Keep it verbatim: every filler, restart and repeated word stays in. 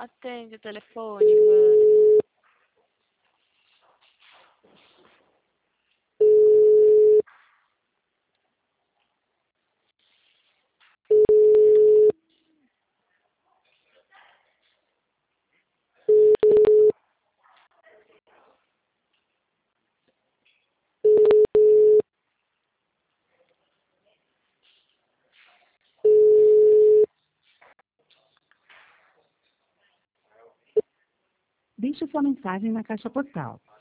Atende o telefone, mano. Deixe sua mensagem na caixa postal.